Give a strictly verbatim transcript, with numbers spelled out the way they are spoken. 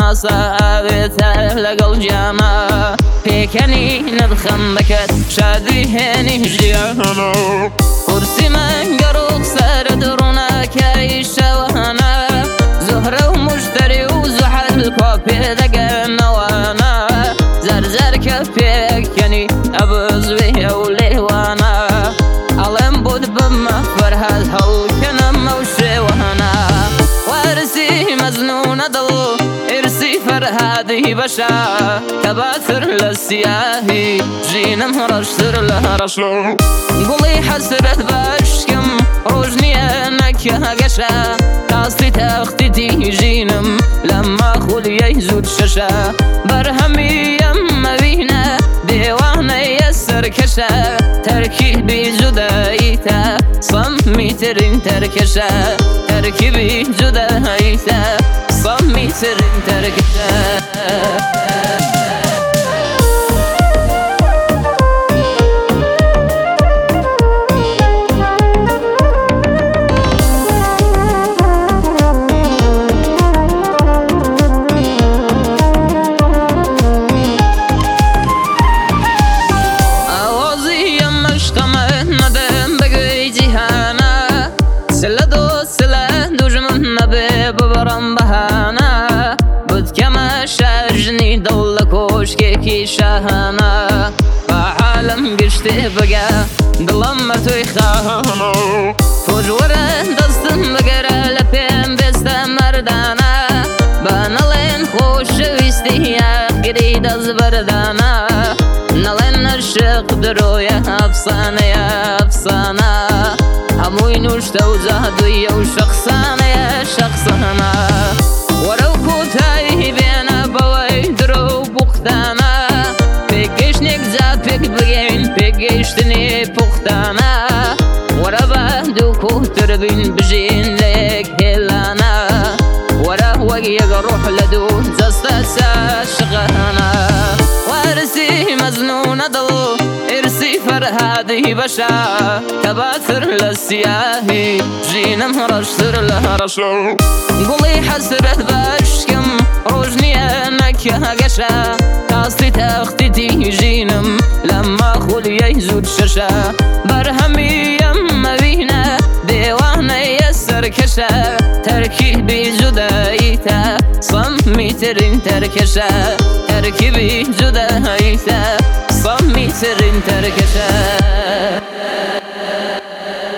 ساوێتە لەگەڵ جامە پێکەنی نەبخەمەکەت شادی هێنی ژیانە قورسی مەنگەڕ و سەرت ڕووناکەی شەوانە زۆهرە و موشتەری و زوحەل کۆ پێدەگەنەوانە زەرزەر کە پێکەنی ئەبزوێ ئەو لێوانە ئەڵێم بۆت بمە فەرهاد هەڵکەنەمە و شێوانە وارسی مەزنونە دڵ ئرسی فەرهادی بەشە کە باتر لە سیاهی ژینم ڕەشتر لە ڕەشە گوڵی حەسرەت باشکم ڕۆژ نییە نەکە گەشە تاستی تەختیتی ژینم لەمە خولیەی زود شەشە بەرهەمی ئەمەوینە دێوانەیە سەرکەشە تەرکیبی جوداییتە سەمی ترین تەرکەشە تەرکیبی جوداییتە سەمی ترین تەرکەشە ببڕم بەهانە بتکەمە شارژنی دڵ لە کۆشکێکی شاهانە بەعالەم گشتێ بگە دڵم بە تۆی خاهانە تۆژوەرە دەستم بگەرە لە پێم بێستە مەردانە بە نەڵێن خۆشەویستی یاگری دەست بەردانە نەڵێن نەشق درۆیە ئەفسانەیە ئەفسانە هەمووی نوشتە و جادوویە و شەخسانەیە شەخسانە وەرە و کۆتایی بێنە بەوەی درۆ و بوختانە پێگەیشتێک جا پێک بگەین پێگەیشتنی پوختانە وەرە بە دوو کۆتر بین بژین لە یەک هێلانە وەرە وەک یەک ڕوح لە دوو جەستە عاشقانە وارسی مەزنونە دڵ ئرسی فەرهادی بەشە کە باتر لە سیاهی ژینم ڕەشتر لە ڕەشە گوڵی حەسرەت باشکم ڕۆژ نییە نەکە گەشە تاستی تەختیتی ژینم لەمە خولیەی زود شەشە بەرهەمی ئەمەوینە دێوانەیە سەرکەشە تەرکیبی جوداییتە سەمی ترین تەرکەشە تەرکیبی جوداییتە سەمی ترین تەرکەشە